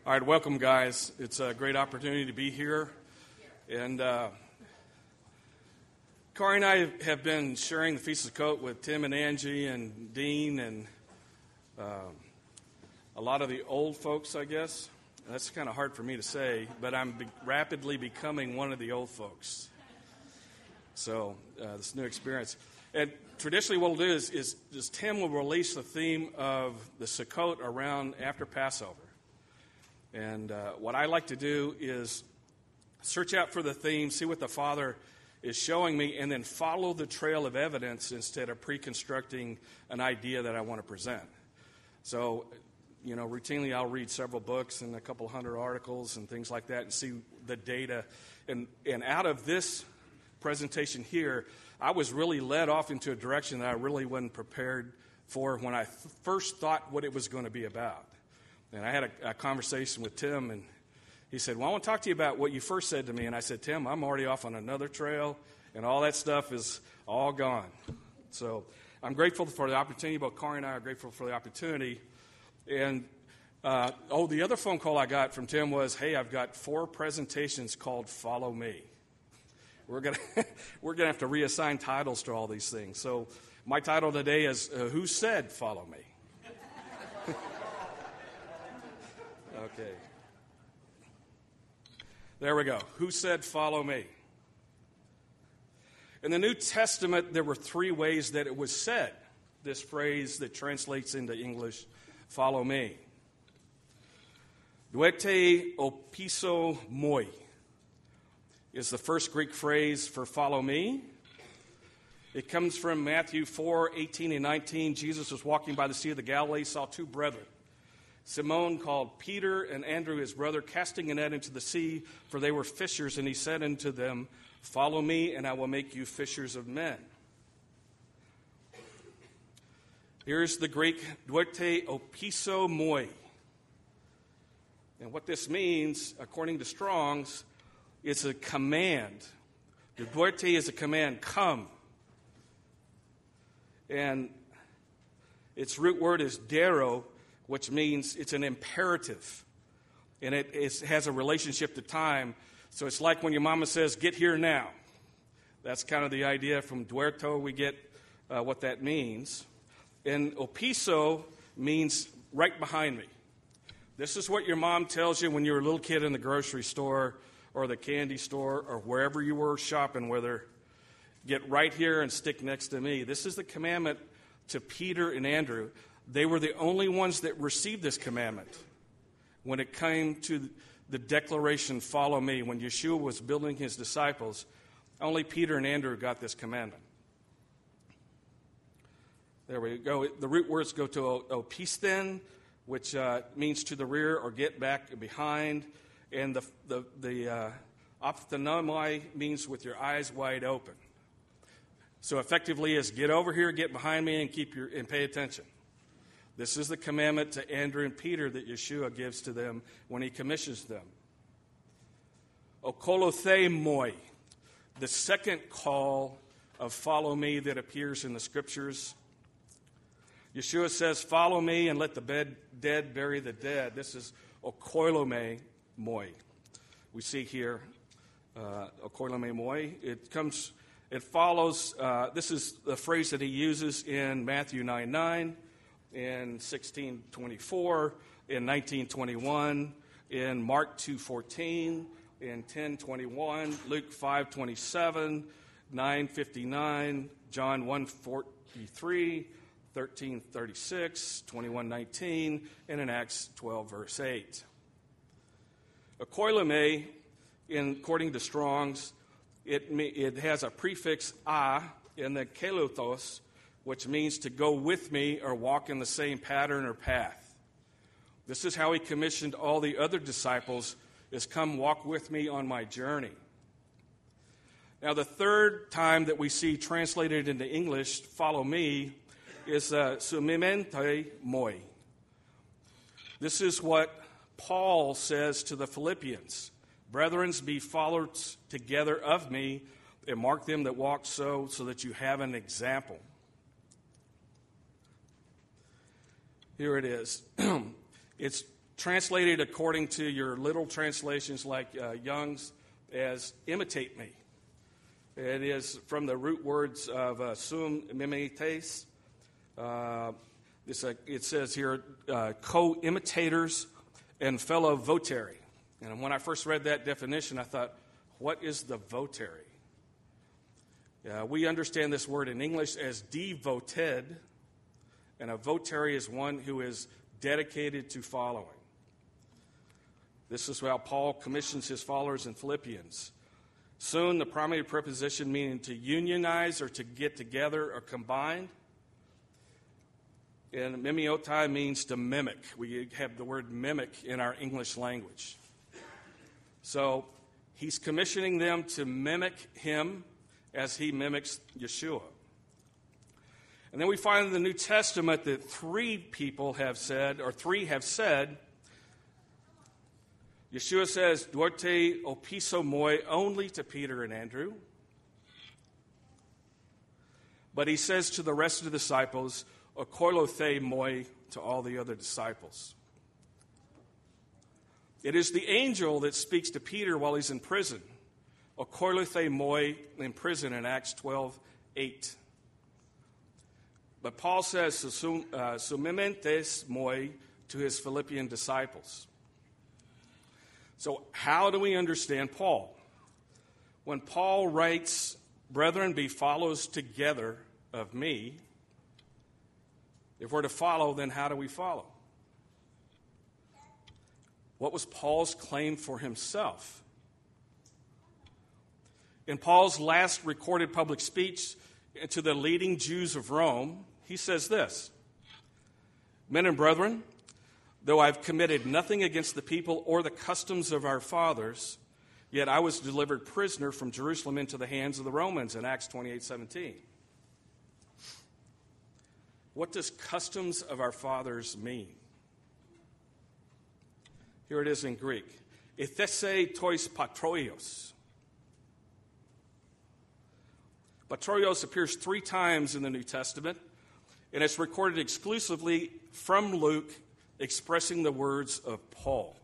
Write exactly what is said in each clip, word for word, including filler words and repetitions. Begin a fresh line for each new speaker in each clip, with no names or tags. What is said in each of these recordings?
All right, welcome, guys. It's a great opportunity to be here. And uh, Corey and I have been sharing the Feast of Sukkot with Tim and Angie and Dean and uh, a lot of the old folks, I guess. That's kind of hard for me to say, but I'm be- rapidly becoming one of the old folks. So uh, this new experience. And traditionally what we'll do is, is, is Tim will release the theme of the Sukkot around after Passover. And uh, what I like to do is search out for the theme, see what the Father is showing me, and then follow the trail of evidence instead of pre-constructing an idea that I want to present. So, you know, routinely I'll read several books and a couple hundred articles and things like that and see the data. And, and out of this presentation here, I was really led off into a direction that I really wasn't prepared for when I th- first thought what it was going to be about. And I had a, a conversation with Tim, and he said, well, I want to talk to you about what you first said to me. And I said, Tim, I'm already off on another trail, and all that stuff is all gone. So I'm grateful for the opportunity. Both Corey and I are grateful for the opportunity. And, uh, oh, the other phone call I got from Tim was, hey, I've got four presentations called Follow Me. We're going to we're gonna have to reassign titles to all these things. So my title today is, uh, Who Said Follow Me? Okay. There we go. Who said follow me? In the New Testament, there were three ways that it was said, this phrase that translates into English, follow me. Duete opiso moi is the first Greek phrase for follow me. It comes from Matthew four, eighteen and nineteen. Jesus was walking by the Sea of the Galilee, saw two brethren, Simon called Peter and Andrew his brother, casting a net into the sea, for they were fishers, and he said unto them, follow me, and I will make you fishers of men. Here's the Greek, duete opiso moi. And what this means, according to Strong's, it's a command. The duete is a command, come. And its root word is dero, which means it's an imperative, and it is, has a relationship to time. So it's like when your mama says, get here now. That's kind of the idea. From duerto, we get uh, what that means. And opiso means right behind me. This is what your mom tells you when you were a little kid in the grocery store or the candy store or wherever you were shopping with her. Get right here and stick next to me. This is the commandment to Peter and Andrew. They were the only ones that received this commandment when it came to the declaration, follow me. When Yeshua was building his disciples, only Peter and Andrew got this commandment. There we go. The root words go to opisten, which uh, means to the rear or get back behind. And the the, the uh, ophthanomai means with your eyes wide open. So effectively is get over here, get behind me, and keep your and pay attention. This is the commandment to Andrew and Peter that Yeshua gives to them when he commissions them. Okolothe moi, the second call of follow me that appears in the scriptures. Yeshua says, follow me and let the bed, dead bury the dead. This is okoilome moi. We see here, uh, okoilome moi. It comes, it follows, uh, this is the phrase that he uses in Matthew nine nine. In sixteen twenty-four, in nineteen twenty-one, in Mark two fourteen, in ten twenty-one, Luke five twenty-seven, nine fifty-nine, John one forty-three, thirteen thirty-six, twenty-one nineteen, and in Acts twelve verse eight. Okoilome, in according to Strong's, it it has a prefix a in the kelothos, which means to go with me or walk in the same pattern or path. This is how he commissioned all the other disciples, is come walk with me on my journey. Now, the third time that we see translated into English, follow me, is uh, sumimente moi. This is what Paul says to the Philippians. Brethren, be followers together of me, and mark them that walk so, so that you have an example. Here it is. It's translated according to your literal translations like uh, Young's as imitate me. It is from the root words of uh, sum mimetes. Uh, it's a, it says here, uh, co-imitators and fellow votary. And when I first read that definition, I thought, what is the votary? Uh, we understand this word in English as devoted, and a votary is one who is dedicated to following. This is how Paul commissions his followers in Philippians. Soon, the primary preposition meaning to unionize or to get together or combine. And mimiotai means to mimic. We have the word mimic in our English language. So he's commissioning them to mimic him as he mimics Yeshua. And then we find in the New Testament that three people have said, or three have said, Yeshua says, duarte opiso moi, only to Peter and Andrew. But he says to the rest of the disciples, okoilothe moi, to all the other disciples. It is the angel that speaks to Peter while he's in prison. Okoilothe moi, in prison in Acts twelve eight. But Paul says, sumimentes moi, to his Philippian disciples. So how do we understand Paul? When Paul writes, brethren, be follows together of me, if we're to follow, then how do we follow? What was Paul's claim for himself? In Paul's last recorded public speech to the leading Jews of Rome, he says this, men and brethren, though I've committed nothing against the people or the customs of our fathers, yet I was delivered prisoner from Jerusalem into the hands of the Romans in Acts twenty-eight seventeen. What does customs of our fathers mean? Here it is in Greek. Ethese tois patroios. Patroios appears three times in the New Testament, and it's recorded exclusively from Luke, expressing the words of Paul.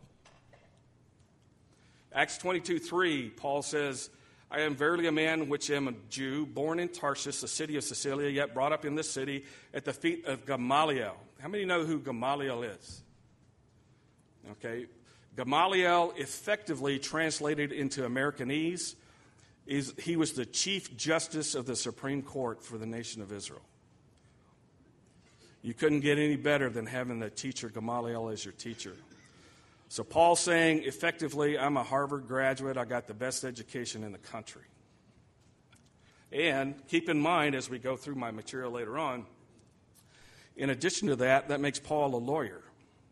Acts twenty-two three, Paul says, I am verily a man which am a Jew, born in Tarsus, a city of Cilicia, yet brought up in this city at the feet of Gamaliel. How many know who Gamaliel is? Okay. Gamaliel, effectively translated into Americanese, is he was the Chief Justice of the Supreme Court for the nation of Israel. You couldn't get any better than having the teacher Gamaliel as your teacher. So Paul's saying, effectively, I'm a Harvard graduate. I got the best education in the country. And keep in mind, as we go through my material later on, in addition to that, that makes Paul a lawyer.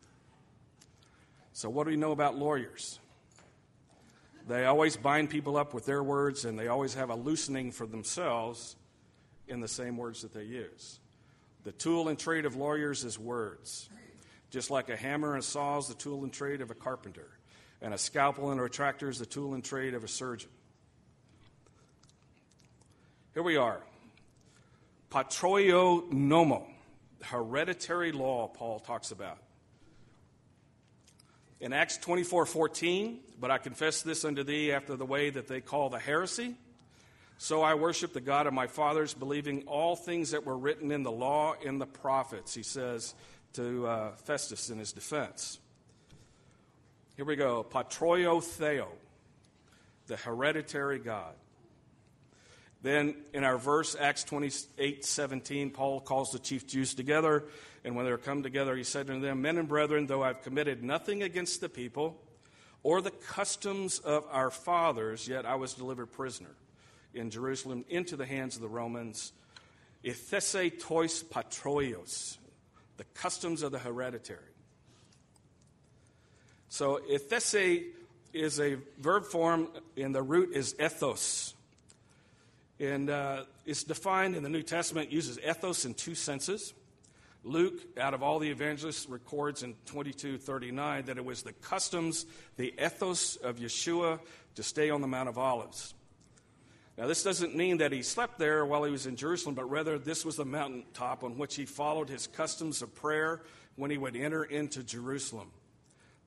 So what do we know about lawyers? They always bind people up with their words, and they always have a loosening for themselves in the same words that they use. The tool and trade of lawyers is words. Just like a hammer and a saw is the tool and trade of a carpenter, and a scalpel and a retractor is the tool and trade of a surgeon. Here we are. Patroio nomo, hereditary law Paul talks about. In Acts twenty-four fourteen, but I confess this unto thee after the way that they call the heresy. So I worship the God of my fathers, believing all things that were written in the law and the prophets, he says to uh, Festus in his defense. Here we go. Patroio theo, the hereditary God. Then in our verse, Acts twenty-eight seventeen, Paul calls the chief Jews together, and when they were come together, he said unto them, men and brethren, though I've committed nothing against the people or the customs of our fathers, yet I was delivered prisoner in Jerusalem into the hands of the Romans. Ethese tois patroios, the customs of the hereditary. So ethese is a verb form, and the root is ethos. And uh, it's defined in the New Testament, uses ethos in two senses. Luke, out of all the evangelists, records in twenty-two thirty-nine that it was the customs, the ethos of Yeshua to stay on the Mount of Olives. Now, this doesn't mean that he slept there while he was in Jerusalem, but rather this was the mountaintop on which he followed his customs of prayer when he would enter into Jerusalem.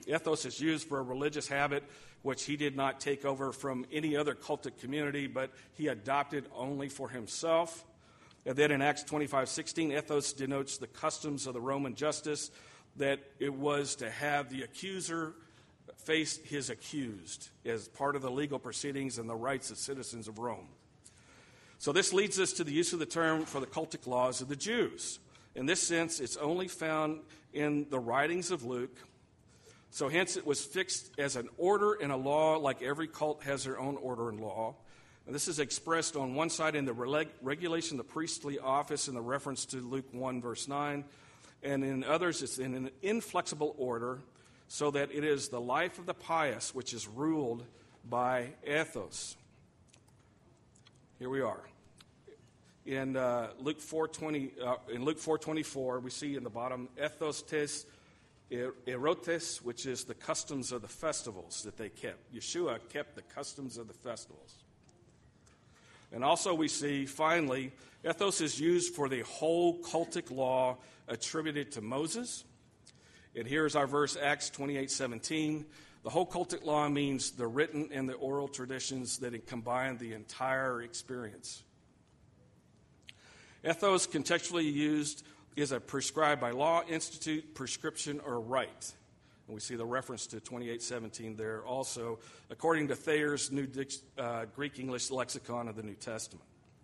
Ethos is used for a religious habit which he did not take over from any other cultic community, but he adopted only for himself. And then in Acts twenty-five sixteen, ethos denotes the customs of the Roman justice, that it was to have the accuser face his accused as part of the legal proceedings and the rights of citizens of Rome. So this leads us to the use of the term for the cultic laws of the Jews. In this sense, it's only found in the writings of Luke. So hence it was fixed as an order and a law, like every cult has their own order and law. And this is expressed on one side in the reg- regulation of the priestly office in the reference to Luke one, verse nine. And in others, it's in an inflexible order, so that it is the life of the pious which is ruled by ethos. Here we are. In uh, Luke four twenty, uh, in Luke four twenty-four, we see in the bottom ethos tes erotes, which is the customs of the festivals that they kept. Yeshua kept the customs of the festivals. And also we see, finally, ethos is used for the whole cultic law attributed to Moses. And here's our verse, Acts twenty-eight seventeen. The whole cultic law means the written and the oral traditions that combine the entire experience. Ethos, contextually used, is a prescribed by law, institute, prescription, or right. And we see the reference to twenty-eight seventeen there also, according to Thayer's New uh, Greek-English Lexicon of the New Testament.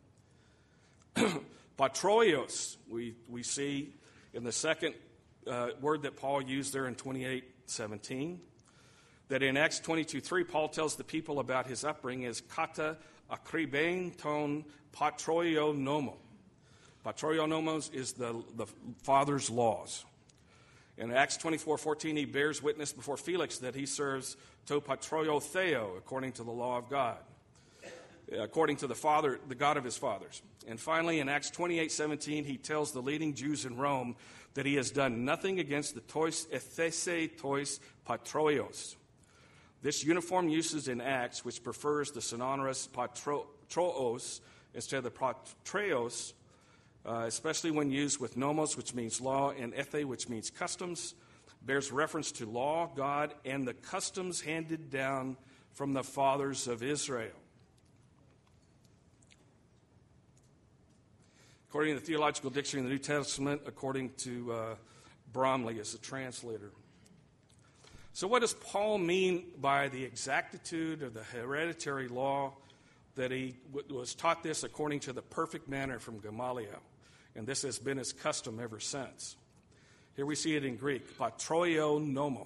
Patroios, we, we see in the second uh, word that Paul used there in twenty-eight seventeen, that in Acts twenty-two three, Paul tells the people about his upbringing as kata akribein ton patroio nomo. Patroio nomos is the, the father's laws. In Acts twenty-four fourteen, he bears witness before Felix that he serves to patroio theo, according to the law of God, according to the father, the God of his fathers. And finally, in Acts twenty-eight seventeen, he tells the leading Jews in Rome that he has done nothing against the tois ethese tois patroios. This uniform usage in Acts, which prefers the sonorous patroos instead of the patroios, uh, especially when used with nomos, which means law, and ethe, which means customs, bears reference to law, God, and the customs handed down from the fathers of Israel. According to the Theological Dictionary of the New Testament, according to uh, Bromley as a translator. So what does Paul mean by the exactitude of the hereditary law, that he w- was taught this according to the perfect manner from Gamaliel? And this has been his custom ever since. Here we see it in Greek, patroio nomo.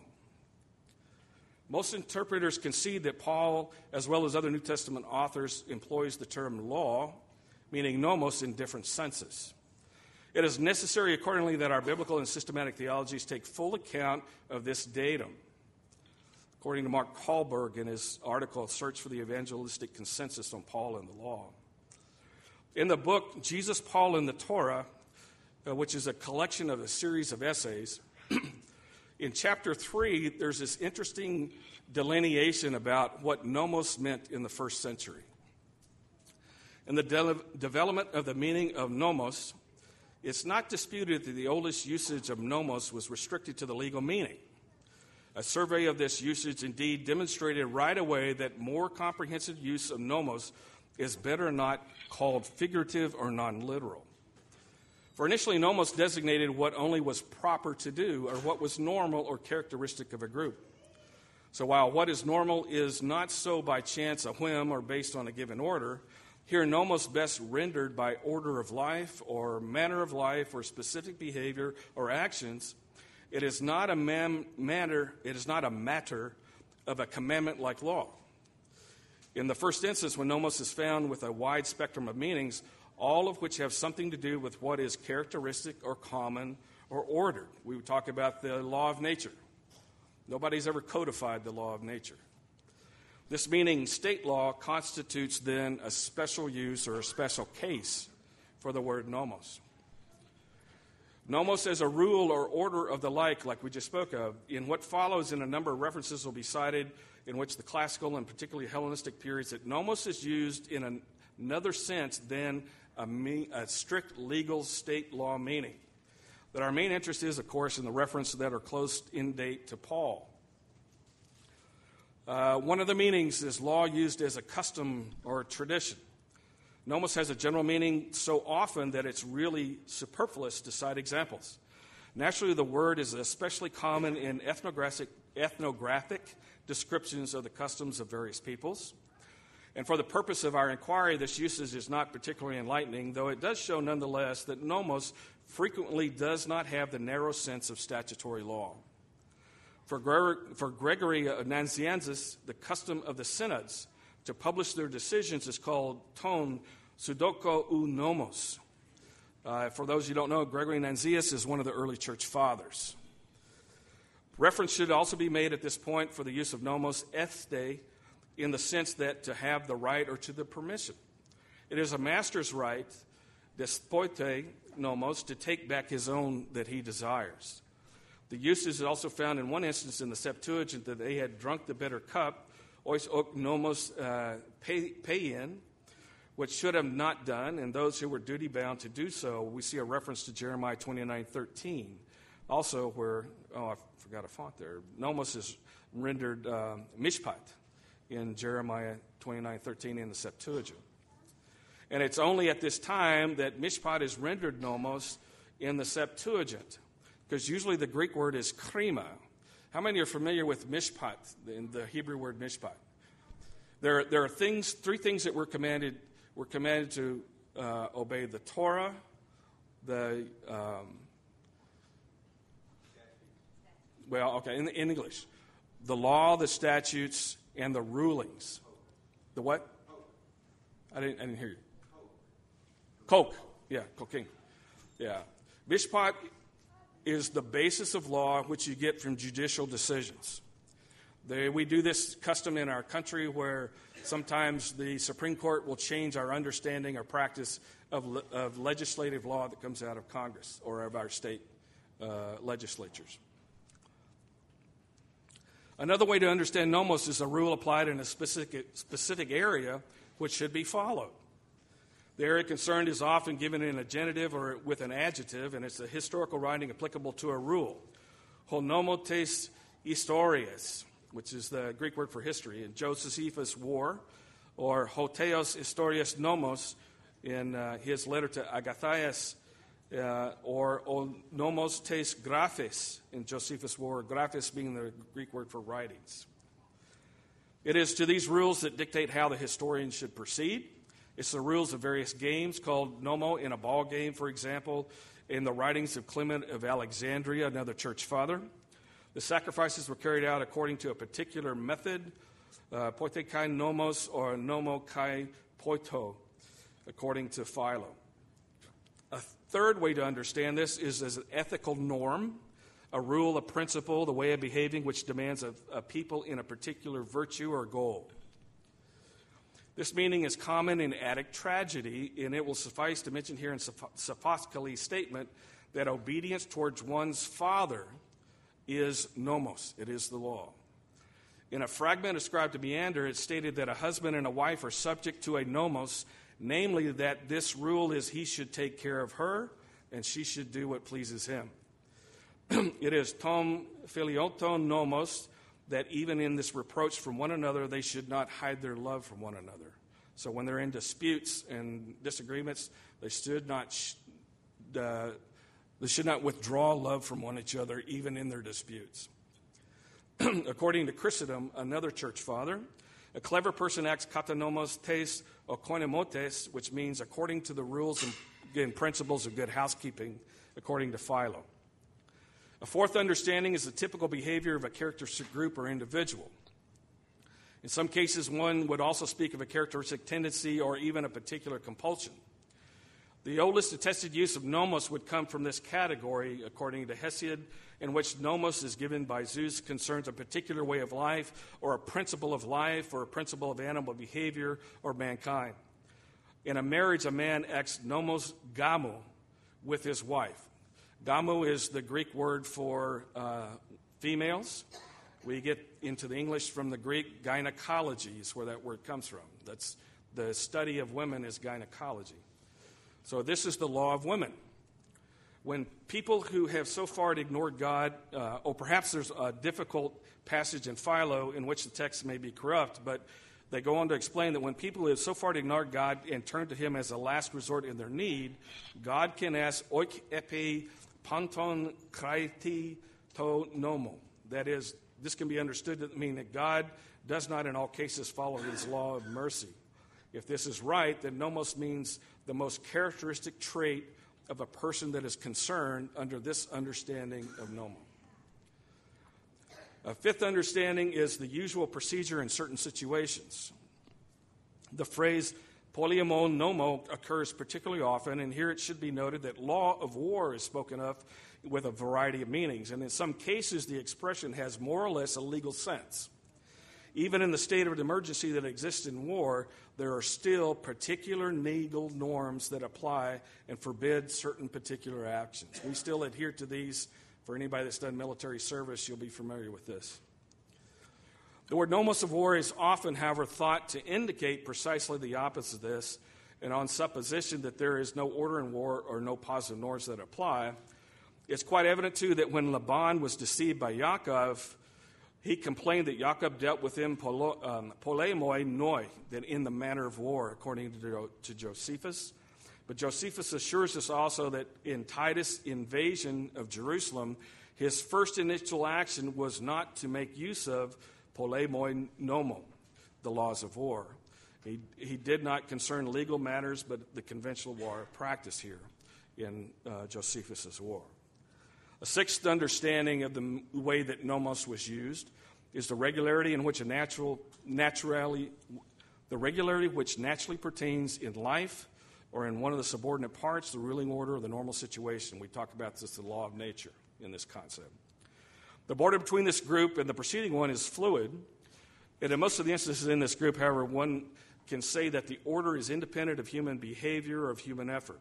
Most interpreters concede that Paul, as well as other New Testament authors, employs the term law, meaning nomos, in different senses. It is necessary, accordingly, that our biblical and systematic theologies take full account of this datum. According to Mark Hallberg in his article, Search for the Evangelistic Consensus on Paul and the Law. In the book, Jesus, Paul, and the Torah, uh, which is a collection of a series of essays, in chapter three, there's this interesting delineation about what nomos meant in the first century. In the de- development of the meaning of nomos, it's not disputed that the oldest usage of nomos was restricted to the legal meaning. A survey of this usage indeed demonstrated right away that more comprehensive use of nomos is better not called figurative or non-literal. For initially, nomos designated what only was proper to do, or what was normal or characteristic of a group. So while what is normal is not so by chance, a whim, or based on a given order, here nomos best rendered by order of life or manner of life or specific behavior or actions, it is not a man- matter, it is not a matter of a commandment like law. In the first instance, when nomos is found with a wide spectrum of meanings, all of which have something to do with what is characteristic or common or ordered. We would talk about the law of nature. Nobody's ever codified the law of nature. This meaning, state law, constitutes then a special use or a special case for the word nomos. Nomos as a rule or order of the like, like we just spoke of, in what follows in a number of references will be cited in which the classical and particularly Hellenistic periods, that nomos is used in an, another sense than a, me, a strict legal state law meaning. But our main interest is, of course, in the references that are close in date to Paul. Uh, one of the meanings is law used as a custom or tradition. Nomos has a general meaning so often that it's really superfluous to cite examples. Naturally, the word is especially common in ethnographic, ethnographic descriptions of the customs of various peoples. And for the purpose of our inquiry, this usage is not particularly enlightening, though it does show nonetheless that nomos frequently does not have the narrow sense of statutory law. For, Gre- for Gregory of Nazianzus, the custom of the synods to publish their decisions is called ton pseudoko ou nomos. Uh, for those who don't know, Gregory Nazianzus is one of the early church fathers. Reference should also be made at this point for the use of nomos este, in the sense that to have the right or to the permission. It is a master's right, despote nomos, to take back his own that he desires. The usage is also found in one instance in the Septuagint that they had drunk the bitter cup, ois ok nomos peien, which should have not done, and those who were duty-bound to do so. We see a reference to Jeremiah twenty-nine thirteen, also where, oh, I forgot a font there, nomos is rendered uh, mishpat in Jeremiah twenty-nine thirteen in the Septuagint. And it's only at this time that mishpat is rendered nomos in the Septuagint, because usually the Greek word is krima. How many are familiar with mishpat, in the Hebrew word mishpat? There, there are things, three things that we're commanded. We're commanded to uh, obey the Torah, the um, well, okay, in, in English, the law, the statutes, and the rulings. The what? I didn't, I didn't hear you. Coke. Yeah, cocaine. Yeah. Mishpat is the basis of law which you get from judicial decisions. They, we do this custom in our country where sometimes the Supreme Court will change our understanding or practice of, of legislative law that comes out of Congress or of our state uh, legislatures. Another way to understand nomos is a rule applied in a specific, specific area which should be followed. The area concerned is often given in a genitive or with an adjective, and it's a historical writing applicable to a rule. Ho nomotes historias, which is the Greek word for history, in Josephus' War, or Hoteos historias nomos in uh, his letter to Agathias, uh, or O nomos tes graphes in Josephus' War, graphes being the Greek word for writings. It is to these rules that dictate how the historian should proceed. It's the rules of various games called nomo in a ball game, for example, in the writings of Clement of Alexandria, another church father. The sacrifices were carried out according to a particular method, uh, poite kai nomos or nomo kai poito, according to Philo. A third way to understand this is as an ethical norm, a rule, a principle, the way of behaving which demands of a people in a particular virtue or goal. This meaning is common in Attic tragedy, and it will suffice to mention here in Sophocles' statement that obedience towards one's father is nomos, it is the law. In a fragment ascribed to Menander, it's stated that a husband and a wife are subject to a nomos, namely that this rule is he should take care of her and she should do what pleases him. It is tom filioton nomos, that even in this reproach from one another, they should not hide their love from one another. So when they're in disputes and disagreements, they should not sh- uh, they should not withdraw love from one each other, even in their disputes. According to Chrysostom, another church father, a clever person acts katanomos tes o koinomotes, which means according to the rules and, and principles of good housekeeping, according to Philo. A fourth understanding is the typical behavior of a characteristic group or individual. In some cases, one would also speak of a characteristic tendency or even a particular compulsion. The oldest attested use of nomos would come from this category, according to Hesiod, in which nomos is given by Zeus concerns a particular way of life or a principle of life or a principle of animal behavior or mankind. In a marriage, a man acts nomos gamo with his wife. Gamo is the Greek word for uh, females. We get into the English from the Greek gynecology is where that word comes from. That's the study of women is gynecology. So this is the law of women. When people who have so far ignored God, uh, or perhaps there's a difficult passage in Philo in which the text may be corrupt, but they go on to explain that when people have so far ignored God and turn to him as a last resort in their need, God can ask oik epi panton kraiti to nomo. That is, this can be understood to mean that God does not in all cases follow his law of mercy. If this is right, then nomos means the most characteristic trait of a person that is concerned under this understanding of nomo. A fifth understanding is the usual procedure in certain situations. The phrase poliemo nomo occurs particularly often, and here it should be noted that law of war is spoken of with a variety of meanings, and in some cases the expression has more or less a legal sense. Even in the state of emergency that exists in war, there are still particular legal norms that apply and forbid certain particular actions. We still adhere to these. For anybody that's done military service, you'll be familiar with this. The word nomos of war is often, however, thought to indicate precisely the opposite of this, and on supposition that there is no order in war or no positive norms that apply, it's quite evident, too, that when Laban was deceived by Yaakov, he complained that Yaakov dealt with him polemoi noi, that in the manner of war, according to, to Josephus. But Josephus assures us also that in Titus' invasion of Jerusalem, his first initial action was not to make use of polemoi nomo, the laws of war. He, he did not concern legal matters, but the conventional war practice here in uh, Josephus' war. A sixth understanding of the way that nomos was used is the regularity in which a natural, naturally, the regularity which naturally pertains in life or in one of the subordinate parts, the ruling order, or the normal situation. We talk about this, the law of nature, in this concept. The border between this group and the preceding one is fluid, and in most of the instances in this group, however, one can say that the order is independent of human behavior or of human effort.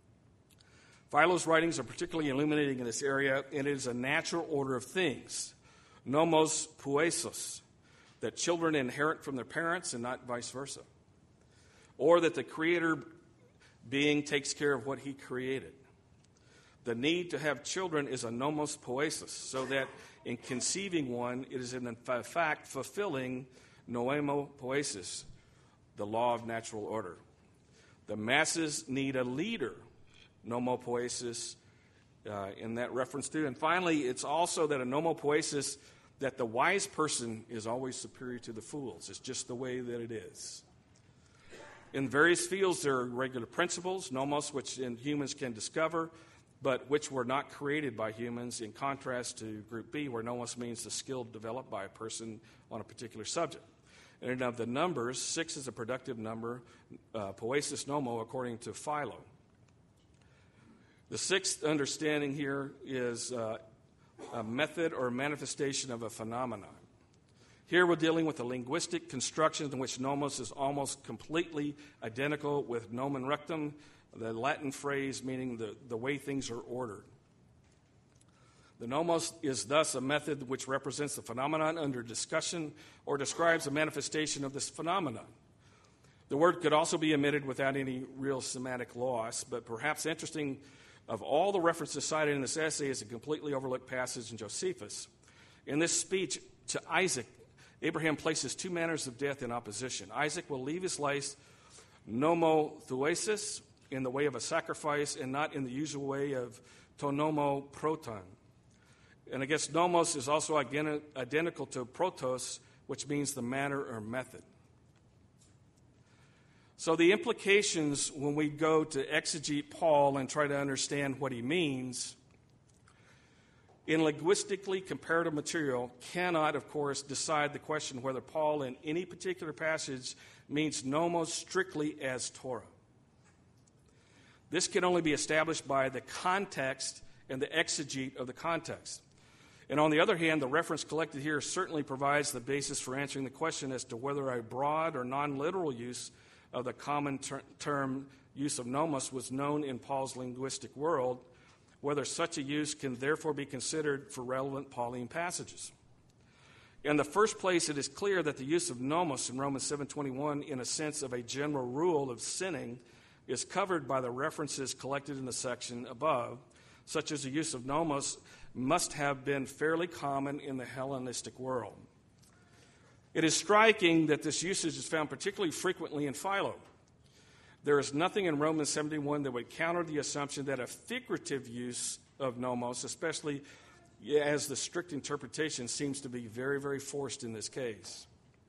Philo's writings are particularly illuminating in this area, and it is a natural order of things, nomos poiesis, that children inherit from their parents and not vice versa, or that the creator being takes care of what he created. The need to have children is a nomos poiesis, so that in conceiving one, it is in fact fulfilling noemo poiesis, the law of natural order. The masses need a leader, nomopoiesis, uh, in that reference too. And finally, it's also that a nomopoiesis, that the wise person is always superior to the fools. It's just the way that it is. In various fields, there are regular principles, nomos, which in humans can discover, but which were not created by humans, in contrast to Group B, where nomos means the skill developed by a person on a particular subject. And of the numbers, six is a productive number, uh, poiesis nomo, according to Philo. The sixth understanding here is uh, a method or manifestation of a phenomenon. Here we're dealing with the linguistic constructions in which nomos is almost completely identical with nomen rectum, the Latin phrase meaning the, the way things are ordered. The nomos is thus a method which represents the phenomenon under discussion or describes a manifestation of this phenomenon. The word could also be omitted without any real semantic loss, but perhaps interesting of all the references cited in this essay is a completely overlooked passage in Josephus. In this speech to Isaac, Abraham places two manners of death in opposition. Isaac will leave his life nomothuesis, in the way of a sacrifice, and not in the usual way of tonomo proton. And I guess nomos is also identical to protos, which means the manner or method. So the implications when we go to exegete Paul and try to understand what he means in linguistically comparative material cannot, of course, decide the question whether Paul in any particular passage means nomos strictly as Torah. This can only be established by the context and the exegete of the context. And on the other hand, the reference collected here certainly provides the basis for answering the question as to whether a broad or non-literal use of the common ter- term use of nomos was known in Paul's linguistic world, whether such a use can therefore be considered for relevant Pauline passages. In the first place, it is clear that the use of nomos in Romans seven twenty-one in a sense of a general rule of sinning is covered by the references collected in the section above, such as the use of nomos, must have been fairly common in the Hellenistic world. It is striking that this usage is found particularly frequently in Philo. There is nothing in Romans seventy-one that would counter the assumption that a figurative use of nomos, especially as the strict interpretation seems to be very, very forced in this case.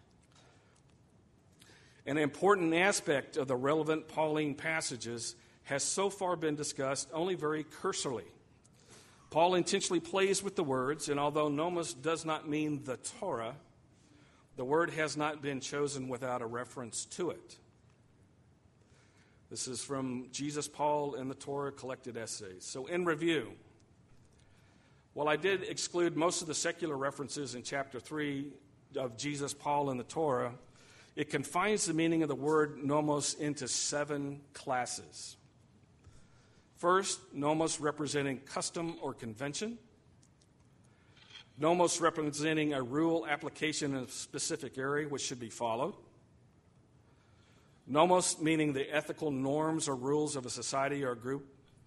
An important aspect of the relevant Pauline passages has so far been discussed only very cursorily. Paul intentionally plays with the words, and although nomos does not mean the Torah, the word has not been chosen without a reference to it. This is from Jesus, Paul, and the Torah Collected Essays. So in review, while I did exclude most of the secular references in chapter three of Jesus, Paul, and the Torah, it confines the meaning of the word nomos into seven classes. First, nomos representing custom or convention. Nomos representing a rule application in a specific area which should be followed. Nomos meaning the ethical norms or rules of a society or a group.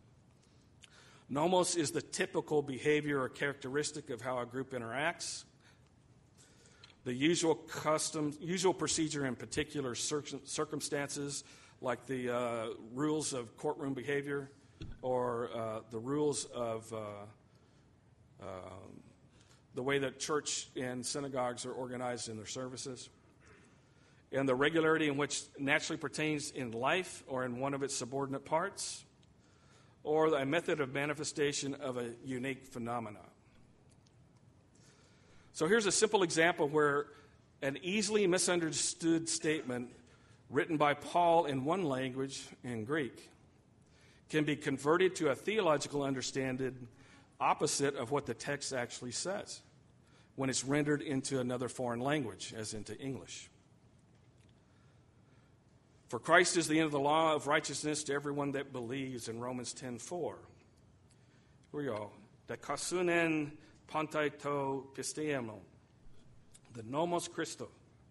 Nomos is the typical behavior or characteristic of how a group interacts. The usual custom, usual procedure in particular circumstances, like the uh, rules of courtroom behavior or uh, the rules of uh, uh, the way that church and synagogues are organized in their services, and the regularity in which naturally pertains in life or in one of its subordinate parts, or a method of manifestation of a unique phenomena. So here's a simple example where an easily misunderstood statement written by Paul in one language, in Greek, can be converted to a theological understanding opposite of what the text actually says when it's rendered into another foreign language, as into English. For Christ is the end of the law of righteousness to everyone that believes, in Romans ten four. Here we go. The kasunen pantai to pisteemon, the nomos Christo.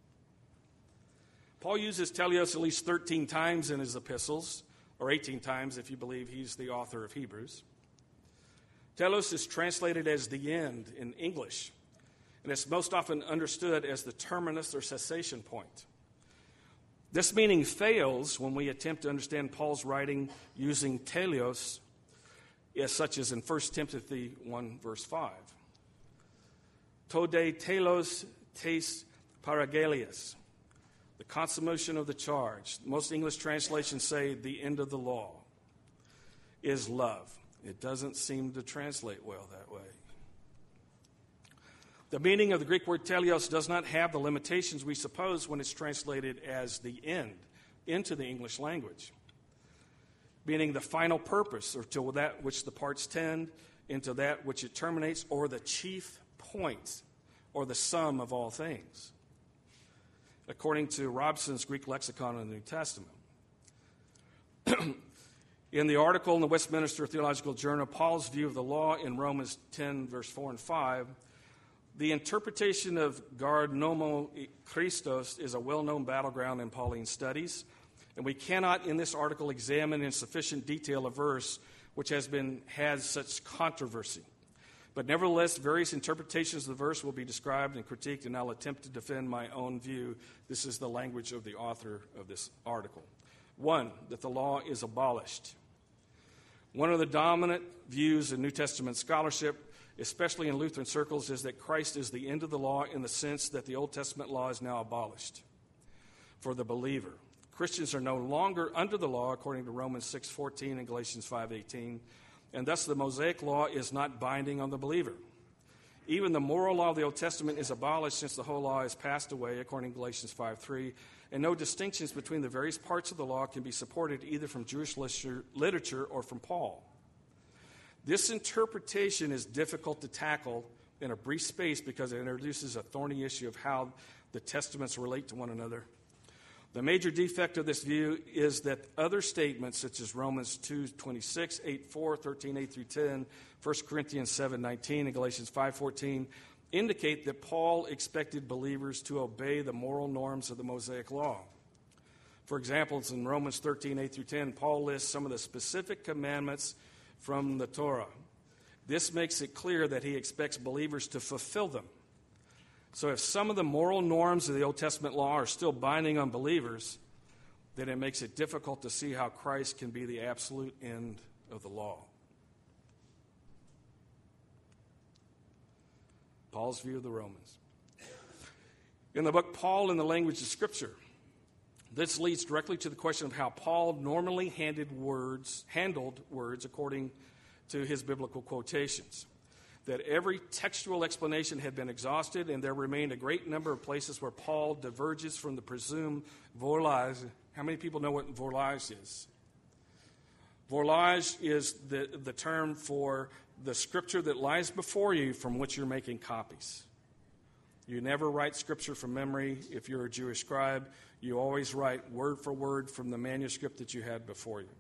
Paul uses teleos at least thirteen times in his epistles, or eighteen times if you believe he's the author of Hebrews. Telos is translated as the end in English, and it's most often understood as the terminus or cessation point. This meaning fails when we attempt to understand Paul's writing using teleos, as such as in First Timothy one, verse five. Tode telos tes paragelius, the consummation of the charge. Most English translations say the end of the law is love. It doesn't seem to translate well that way. The meaning of the Greek word teleos does not have the limitations we suppose when it's translated as the end into the English language, meaning the final purpose, or to that which the parts tend, into that which it terminates, or the chief point, or the sum of all things, according to Robson's Greek lexicon in the New Testament. In the article in the Westminster Theological Journal, Paul's view of the law in Romans ten, verse four and five, the interpretation of Gard Nomo Christos is a well-known battleground in Pauline studies, and we cannot in this article examine in sufficient detail a verse which has been has such controversy. But nevertheless, various interpretations of the verse will be described and critiqued, and I'll attempt to defend my own view. This is the language of the author of this article. One, that the law is abolished. One of the dominant views in New Testament scholarship, especially in Lutheran circles, is that Christ is the end of the law in the sense that the Old Testament law is now abolished for the believer. Christians are no longer under the law, according to Romans six fourteen and Galatians five eighteen, and thus the Mosaic law is not binding on the believer. Even the moral law of the Old Testament is abolished since the whole law has passed away, according to Galatians five three, and no distinctions between the various parts of the law can be supported either from Jewish literature or from Paul. This interpretation is difficult to tackle in a brief space because it introduces a thorny issue of how the testaments relate to one another. The major defect of this view is that other statements, such as Romans two twenty-six, eight four, thirteen eight through ten, First Corinthians seven nineteen, and Galatians five fourteen, indicate that Paul expected believers to obey the moral norms of the Mosaic law. For example, in Romans thirteen eight through ten, Paul lists some of the specific commandments from the Torah. This makes it clear that he expects believers to fulfill them. So if some of the moral norms of the Old Testament law are still binding on believers, then it makes it difficult to see how Christ can be the absolute end of the law. Paul's view of the Romans. In the book Paul in the Language of Scripture, this leads directly to the question of how Paul normally handled words, handled words according to his biblical quotations. That every textual explanation had been exhausted, and there remained a great number of places where Paul diverges from the presumed volage. How many people know what volage is? Volage is the, the term for the scripture that lies before you from which you're making copies. You never write scripture from memory if you're a Jewish scribe. You always write word for word from the manuscript that you had before you.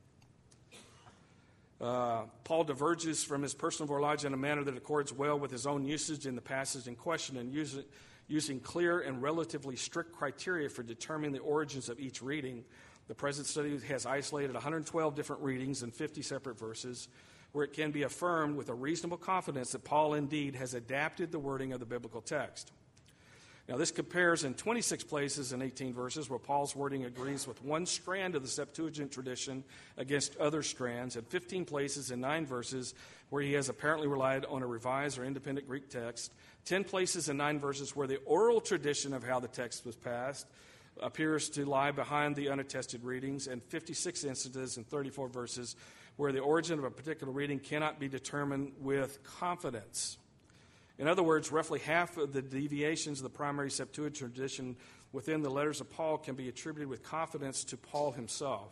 Uh, Paul diverges from his personal volage in a manner that accords well with his own usage in the passage in question, and using, using clear and relatively strict criteria for determining the origins of each reading. The present study has isolated one hundred twelve different readings and fifty separate verses, where it can be affirmed with a reasonable confidence that Paul indeed has adapted the wording of the biblical text. Now, this compares in twenty-six places in eighteen verses where Paul's wording agrees with one strand of the Septuagint tradition against other strands, and fifteen places in nine verses where he has apparently relied on a revised or independent Greek text, ten places in nine verses where the oral tradition of how the text was passed appears to lie behind the unattested readings, and fifty-six instances in thirty-four verses where the origin of a particular reading cannot be determined with confidence. In other words, roughly half of the deviations of the primary Septuagint tradition within the letters of Paul can be attributed with confidence to Paul himself.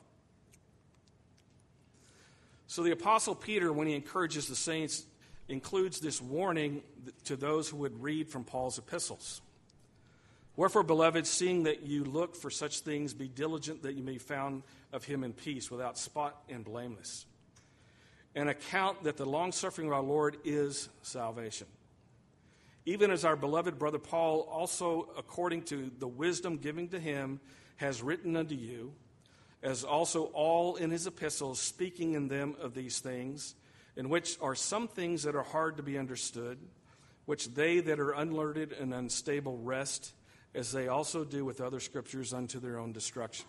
So the Apostle Peter, when he encourages the saints, includes this warning to those who would read from Paul's epistles. Wherefore, beloved, seeing that you look for such things, be diligent that you may be found of him in peace, without spot and blameless. And account that the long-suffering of our Lord is salvation. Even as our beloved brother Paul, also according to the wisdom given to him, has written unto you, as also all in his epistles, speaking in them of these things, in which are some things that are hard to be understood, which they that are unlearned and unstable wrest, as they also do with other scriptures unto their own destruction.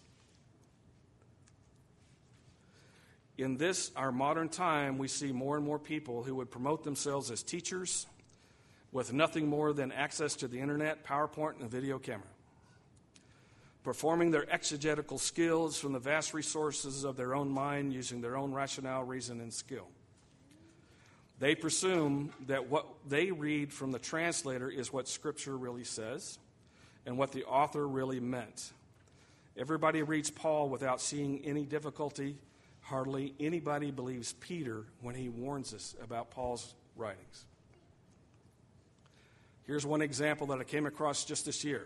In this, our modern time, we see more and more people who would promote themselves as teachers with nothing more than access to the internet, PowerPoint, and a video camera, performing their exegetical skills from the vast resources of their own mind, using their own rationale, reason, and skill. They presume that what they read from the translator is what Scripture really says and what the author really meant. Everybody reads Paul without seeing any difficulty. Hardly anybody believes Peter when he warns us about Paul's writings. Here's one example that I came across just this year.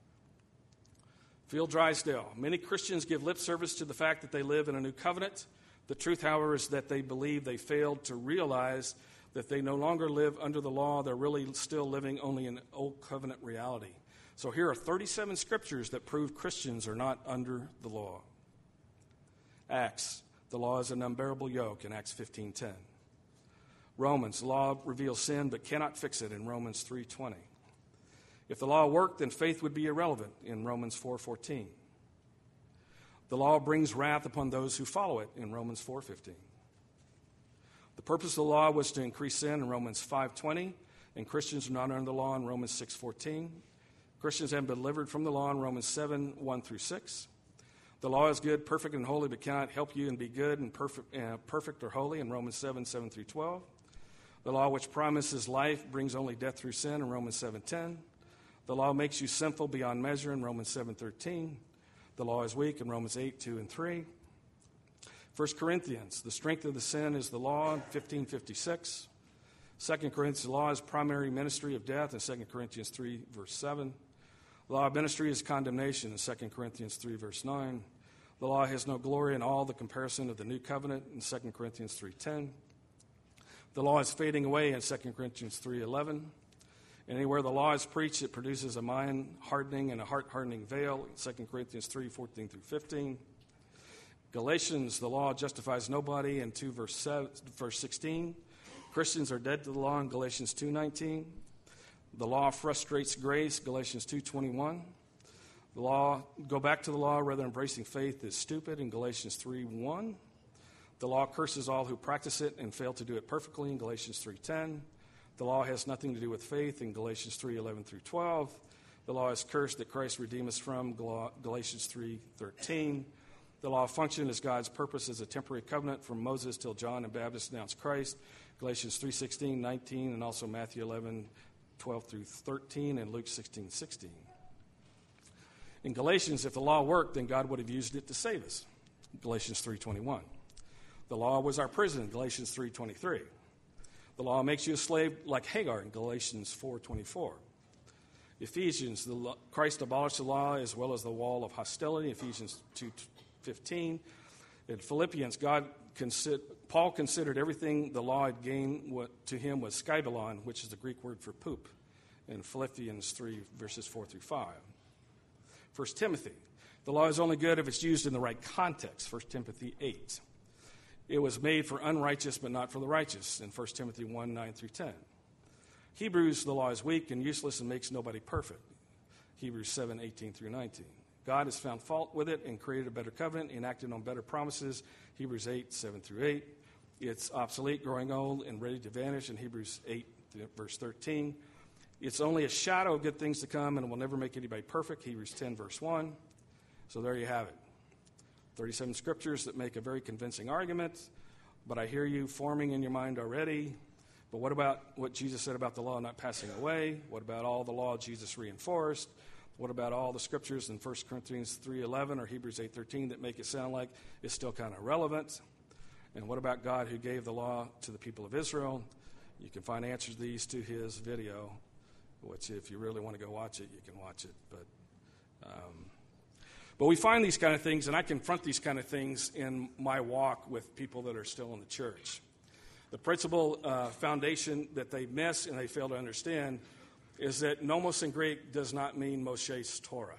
Phil Drysdale. Many Christians give lip service to the fact that they live in a new covenant. The truth, however, is that they believe they failed to realize that they no longer live under the law. They're really still living only in old covenant reality. So here are thirty-seven scriptures that prove Christians are not under the law. Acts. The law is an unbearable yoke in Acts fifteen ten. Romans, the law reveals sin but cannot fix it in Romans three twenty. If the law worked, then faith would be irrelevant in Romans four fourteen. The law brings wrath upon those who follow it in Romans four fifteen. The purpose of the law was to increase sin in Romans five twenty, and Christians are not under the law in Romans six fourteen. Christians have been delivered from the law in Romans seven one through six. The law is good, perfect, and holy, but cannot help you and be good and perfect, uh, perfect or holy in Romans seven seven through twelve. The law which promises life brings only death through sin in Romans seven ten. The law makes you sinful beyond measure in Romans seven thirteen. The law is weak in Romans eight two and three. First Corinthians, the strength of the sin is the law in fifteen fifty-six. Second Corinthians, the law is primary ministry of death in Second Corinthians three, verse seven. The law of ministry is condemnation in Second Corinthians three, verse nine. The law has no glory in all the comparison of the new covenant in Second Corinthians three ten. The law is fading away in Second Corinthians three eleven. Anywhere the law is preached, it produces a mind-hardening and a heart-hardening veil in Second Corinthians three fourteen through fifteen. Galatians, the law justifies nobody in two verse sixteen. Christians are dead to the law in Galatians two nineteen. The law frustrates grace, Galatians two twenty-one. The law, go back to the law rather than embracing faith is stupid in Galatians three one. The law curses all who practice it and fail to do it perfectly in Galatians three ten. The law has nothing to do with faith in Galatians three eleven through twelve. The law is cursed that Christ redeemed us from, Galatians three thirteen. The law functioned as God's purpose as a temporary covenant from Moses till John the Baptist announced Christ, Galatians three sixteen, nineteen, and also Matthew eleven, twelve through thirteen, and Luke sixteen, sixteen. In Galatians, if the law worked, then God would have used it to save us, Galatians three twenty-one. The law was our prison, Galatians three twenty-three. The law makes you a slave like Hagar in Galatians four twenty-four. Ephesians, the law, Christ abolished the law as well as the wall of hostility, Ephesians two fifteen. In Philippians, God consider, Paul considered everything the law had gained what, to him was skybalon, which is the Greek word for poop, in Philippians three, verses four through five. First Timothy, the law is only good if it's used in the right context, First Timothy eight. It was made for unrighteous but not for the righteous, in First Timothy one, nine through ten. Hebrews, the law is weak and useless and makes nobody perfect, Hebrews seven, eighteen through nineteen. God has found fault with it and created a better covenant, enacted on better promises, Hebrews eight, seven through eight. It's obsolete, growing old, and ready to vanish, in Hebrews eight, verse thirteen. It's only a shadow of good things to come and will never make anybody perfect, Hebrews ten, verse one. So there you have it. thirty-seven scriptures that make a very convincing argument, but I hear you forming in your mind already. But what about what Jesus said about the law not passing away? What about all the law Jesus reinforced? What about all the scriptures in First Corinthians three eleven or Hebrews eight thirteen that make it sound like it's still kind of relevant? And what about God who gave the law to the people of Israel? You can find answers to these to his video, which if you really want to go watch it, you can watch it. But um, but we find these kind of things, and I confront these kind of things in my walk with people that are still in the church. The principal uh, foundation that they miss and they fail to understand is that nomos in Greek does not mean Moshe's Torah.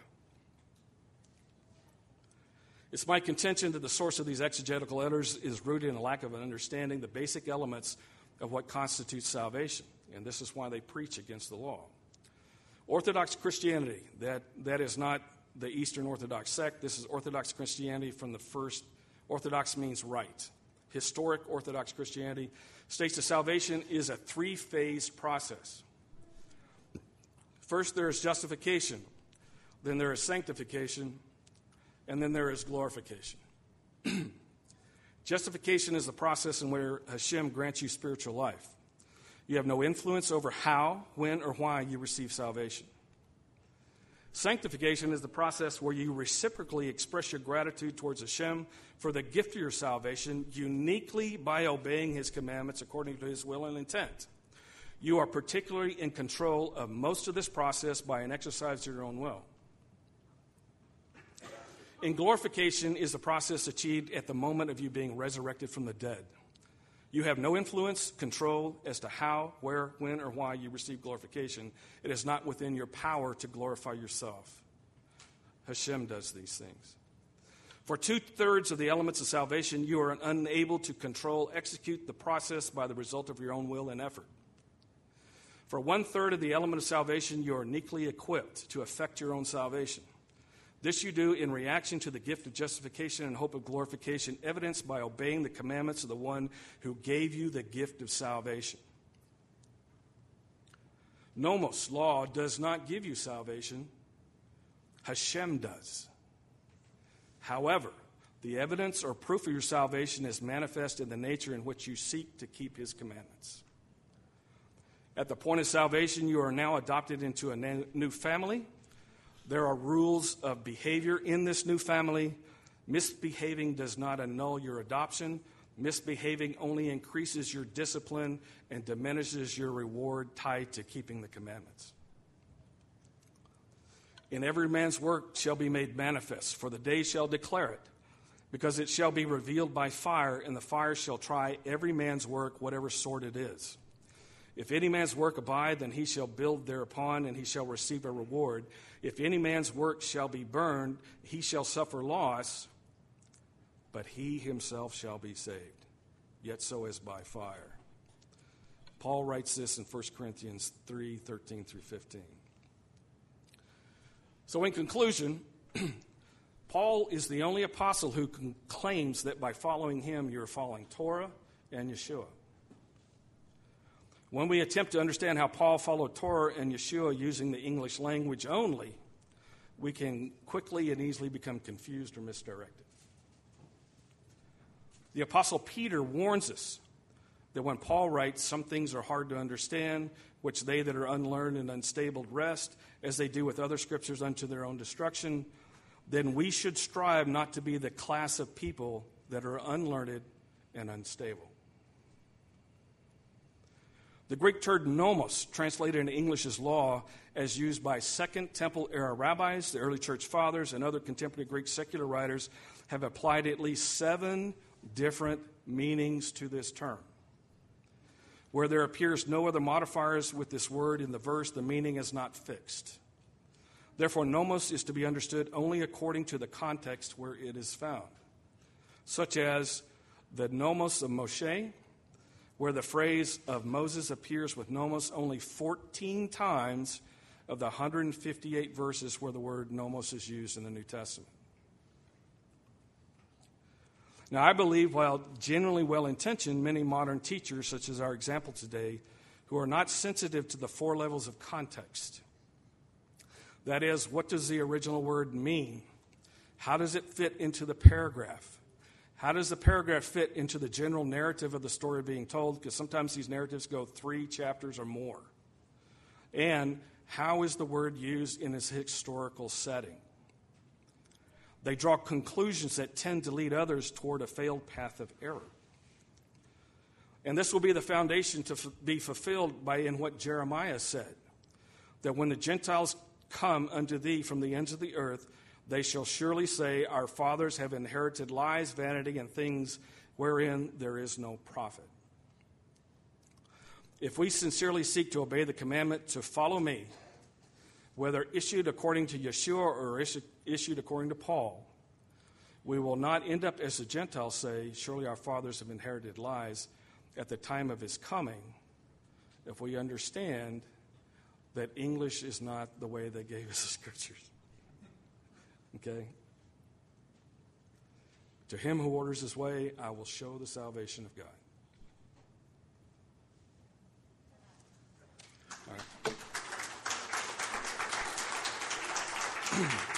It's my contention that the source of these exegetical errors is rooted in a lack of an understanding the basic elements of what constitutes salvation, and this is why they preach against the law. Orthodox Christianity, that, that is not the Eastern Orthodox sect. This is Orthodox Christianity from the first. Orthodox means right. Historic Orthodox Christianity states that salvation is a three-phase process. First, there is justification. Then there is sanctification. And then there is glorification. Justification is the process in where Hashem grants you spiritual life. You have no influence over how, when, or why you receive salvation. Sanctification is the process where you reciprocally express your gratitude towards Hashem for the gift of your salvation uniquely by obeying his commandments according to his will and intent. You are particularly in control of most of this process by an exercise of your own will. In glorification is the process achieved at the moment of you being resurrected from the dead. You have no influence, control as to how, where, when, or why you receive glorification. It is not within your power to glorify yourself. Hashem does these things. For two-thirds of the elements of salvation, you are unable to control, execute the process by the result of your own will and effort. For one-third of the element of salvation, you are uniquely equipped to effect your own salvation. This you do in reaction to the gift of justification and hope of glorification, evidenced by obeying the commandments of the one who gave you the gift of salvation. Nomos, law, does not give you salvation. Hashem does. However, the evidence or proof of your salvation is manifest in the nature in which you seek to keep his commandments. At the point of salvation, you are now adopted into a new family. There are rules of behavior in this new family. Misbehaving does not annul your adoption. Misbehaving only increases your discipline and diminishes your reward tied to keeping the commandments. In every man's work shall be made manifest, for the day shall declare it, because it shall be revealed by fire, and the fire shall try every man's work, whatever sort it is. If any man's work abide, then he shall build thereupon, and he shall receive a reward. If any man's work shall be burned, he shall suffer loss, but he himself shall be saved, yet so as by fire. Paul writes this in First Corinthians three, thirteen through fifteen. So in conclusion, Paul is the only apostle who claims that by following him, you're following Torah and Yeshua. When we attempt to understand how Paul followed Torah and Yeshua using the English language only, we can quickly and easily become confused or misdirected. The Apostle Peter warns us that when Paul writes, some things are hard to understand, which they that are unlearned and unstable wrest, as they do with other scriptures unto their own destruction, then we should strive not to be the class of people that are unlearned and unstable. The Greek term nomos, translated into English as law, as used by Second Temple era rabbis, the early church fathers, and other contemporary Greek secular writers, have applied at least seven different meanings to this term. Where there appears no other modifiers with this word in the verse, the meaning is not fixed. Therefore, nomos is to be understood only according to the context where it is found, such as the nomos of Moshe, where the phrase of Moses appears with nomos only fourteen times of the one hundred fifty-eight verses where the word nomos is used in the New Testament. Now, I believe, while genuinely well-intentioned, many modern teachers, such as our example today, who are not sensitive to the four levels of context. That is, what does the original word mean? How does it fit into the paragraph? How does the paragraph fit into the general narrative of the story being told? Because sometimes these narratives go three chapters or more. And how is the word used in its historical setting? They draw conclusions that tend to lead others toward a failed path of error. And this will be the foundation to f- be fulfilled by in what Jeremiah said, that when the Gentiles come unto thee from the ends of the earth, they shall surely say, our fathers have inherited lies, vanity, and things wherein there is no profit. If we sincerely seek to obey the commandment to follow me, whether issued according to Yeshua or issued, issued according to Paul, we will not end up, as the Gentiles say, surely our fathers have inherited lies at the time of his coming, if we understand that English is not the way they gave us the scriptures. Okay? To him who orders his way, I will show the salvation of God. All right.